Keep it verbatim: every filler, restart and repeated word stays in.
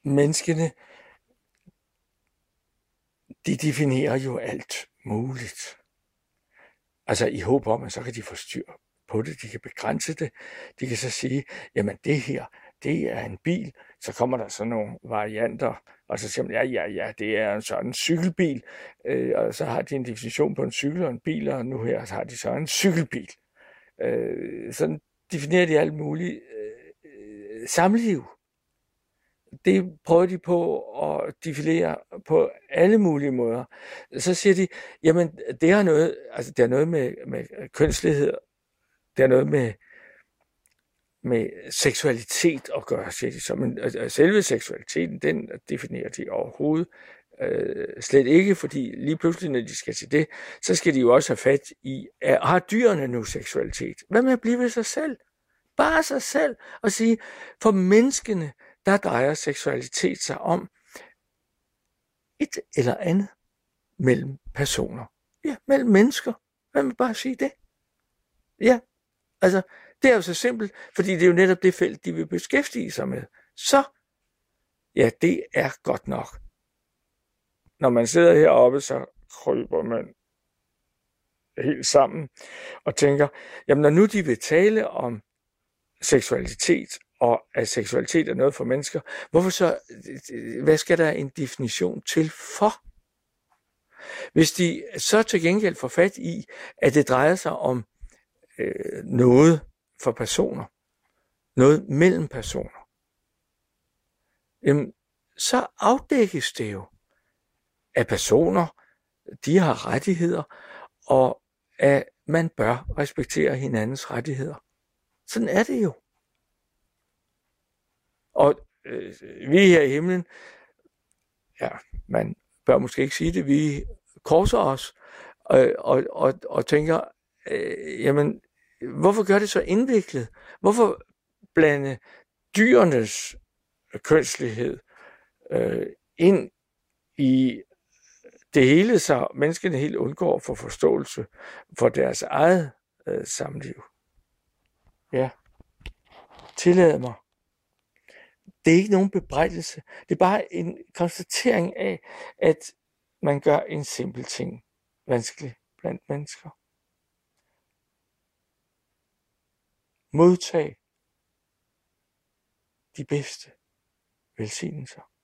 menneskene, de definerer jo alt muligt. Altså i håb om, at så kan de få styr på det, de kan begrænse det. De kan så sige, jamen det her, det er en bil. Så kommer der sådan nogle varianter, og så siger man, ja, ja, ja, det er en sådan cykelbil. Øh, og så har de en definition på en cykel og en bil, og nu her så har de så en cykelbil. Øh, sådan definerer de alt muligt. Øh, samliv. Det prøver de på at definere på alle mulige måder. Så siger de, jamen det har noget, altså det har noget med, med kønslighed, det har noget med, med seksualitet at gøre, siger de så. Men altså, selve seksualiteten, den definerer de overhovedet øh, slet ikke, fordi lige pludselig, når de skal til det, så skal de jo også have fat i, at har dyrene nu seksualitet? Hvad med at blive ved sig selv? Bare sig selv og sige, for menneskene, der drejer seksualitet sig om et eller andet mellem personer. Ja, mellem mennesker. Hvad vil bare sige det? Ja, altså, det er jo så simpelt, fordi det er jo netop det felt, de vil beskæftige sig med. Så, ja, det er godt nok. Når man sidder heroppe, så kryber man helt sammen og tænker, jamen når nu de vil tale om seksualitet, og at seksualitet er noget for mennesker, hvorfor så, hvad skal der en definition til for? Hvis de så til gengæld får fat i, at det drejer sig om øh, noget for personer, noget mellem personer, jamen, så afdækkes det jo, at personer, de har rettigheder, og at man bør respektere hinandens rettigheder. Sådan er det jo. Og øh, vi her i himlen, ja, man bør måske ikke sige det, vi korser os og, og, og, og tænker, øh, jamen, hvorfor gør det så indviklet? Hvorfor blande dyrenes kønslighed øh, ind i det hele, så menneskene helt undgår at få forståelse for deres eget øh, samliv? Ja, tillad mig. Det er ikke nogen bebrejdelse. Det er bare en konstatering af, at man gør en simpel ting vanskelig blandt mennesker. Modtag de bedste velsignelser.